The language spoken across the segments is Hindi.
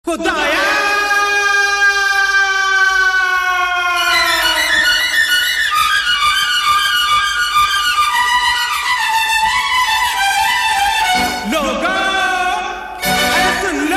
खुदाया लोगों अरे सुन लो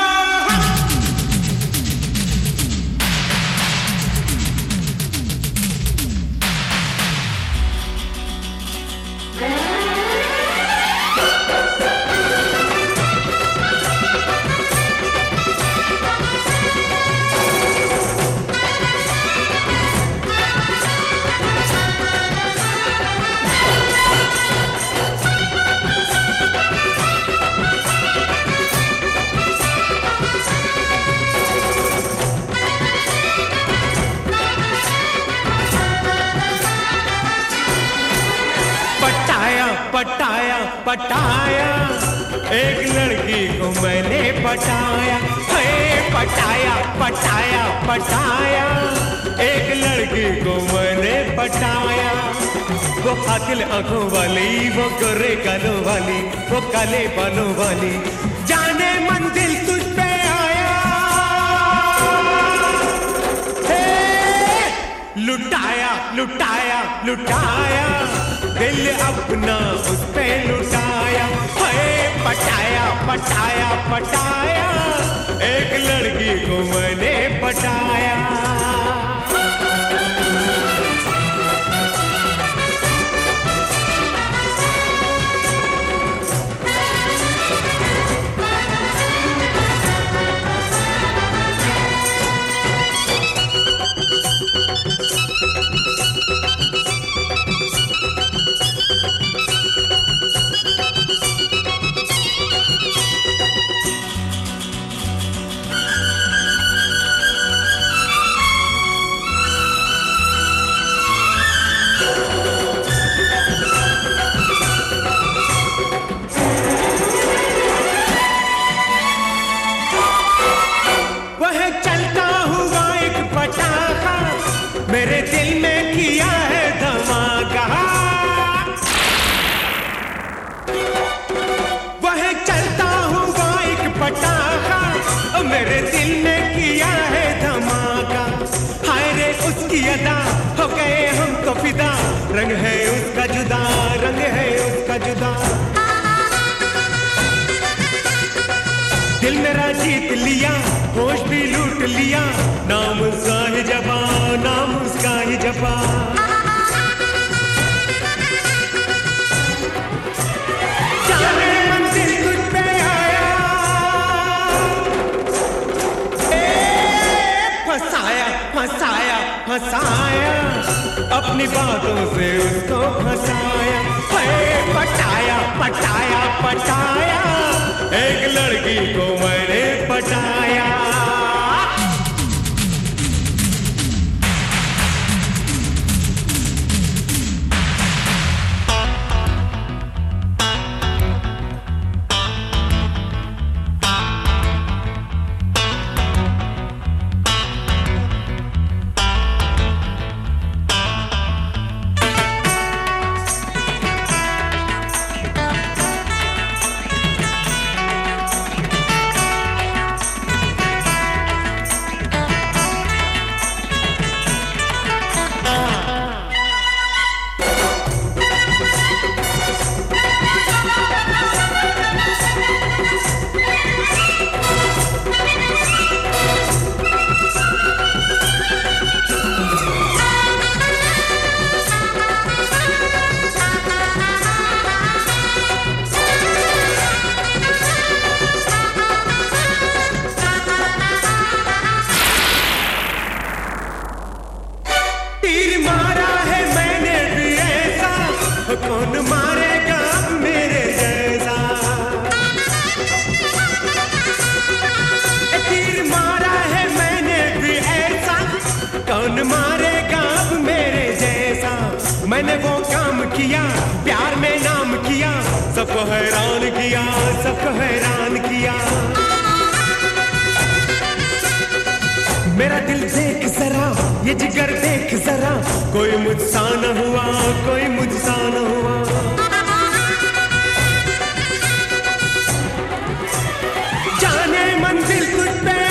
पटाया पटाया एक लड़की को मैंने पटाया, हे पटाया पटाया पटाया एक लड़की को मैंने पटाया। वो कातिल आंखों वाली, वो गोरे कानों वाली, वो काले बालों वाली, जाने मंजिल तुझ पे आया। हे लुटाया लुटाया लुटाया दिल अपना उस पे लुटाया, हे पटाया पटाया पटाया एक लड़की को मैंने पटाया। मेरे दिल में किया है धमाका, वह चलता हुआ एक पटाखा, मेरे दिल में किया है धमाका। हाय रे उसकी अदा, हो गए हम तो फिदा, रंग है उसका जुदा, रंग है उसका जुदा। दिल मेरा जीत लिया, होश भी लूट लिया, नाम उसका ही जबा, नाम उसका ही जबा। जाने मंजिल तुझ पे आया, फंसाया फंसाया फंसाया अपनी बातों से उसको फंसाया, पटाया पटाया पटाया एक लड़की को मैंने पटाया। कौन मारेगा मेरे जैसा, तीर मारा है मैंने भी ऐसा, कौन मारेगा मेरे जैसा। मैंने वो काम किया, प्यार में नाम किया, सबको हैरान किया, सबको हैरान किया। मेरा दिल देख जरा, ये जिगर देख जरा, कोई मुझसा न हुआ, कोई मुझसा न हुआ। जाने मंजिल तुझ पे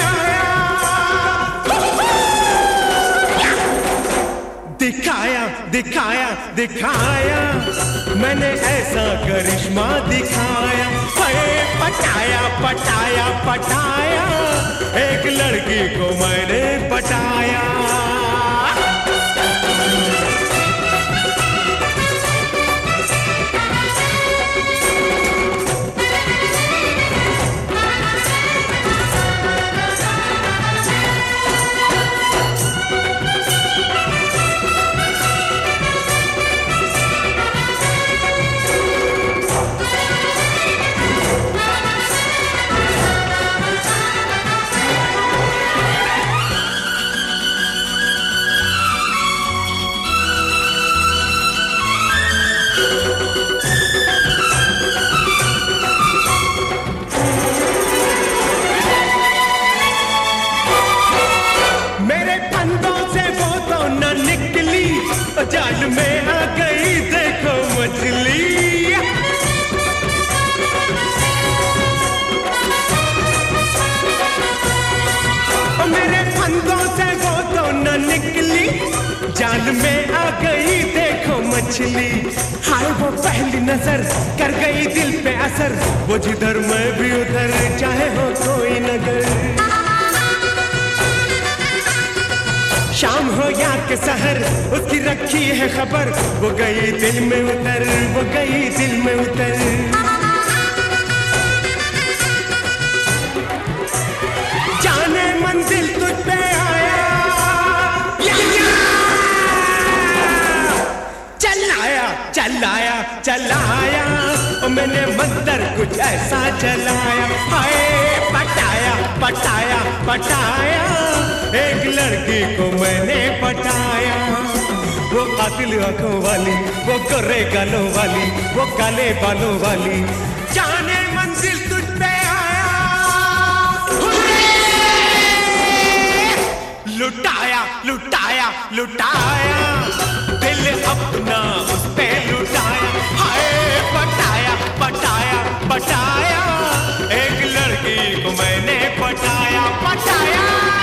दिखाया दिखाया मैंने ऐसा करिश्मा दिखाया। पटाया पटाया पटाया एक लड़की को मैंने पटाया। जाल में आ गई देखो मछली। मेरे फंदों से वो तो न निकली, जाल में आ गई देखो मछली। हाय वो पहली नजर कर गई दिल पे असर, वो जिधर मैं भी उधर चाहे हो कोई नगर। शाम हो या के सहर उसकी रखी है खबर, वो गई दिल में उतर, वो गई दिल में उतर। जाने मंजिल तुझ पे आया, चलाया चलाया चलाया मैंने मंतर कुछ ऐसा चलाया। हाय पटाया पटाया पटाया एक लड़की को मैंने पटाया। वो कातिल आंखों वाली, वो गोरे गालों वाली, वो काले बालों वाली, जाने मंजिल तुझ पे आया। लुटाया लुटाया लुटाया दिल अपना उस पे लुटाया। हाय पटाया पटाया पटाया एक लड़की को मैंने पटाया। पटाया